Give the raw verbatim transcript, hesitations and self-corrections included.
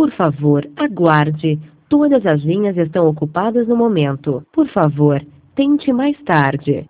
Por favor, aguarde. Todas as linhas estão ocupadas no momento. Por favor, tente mais tarde.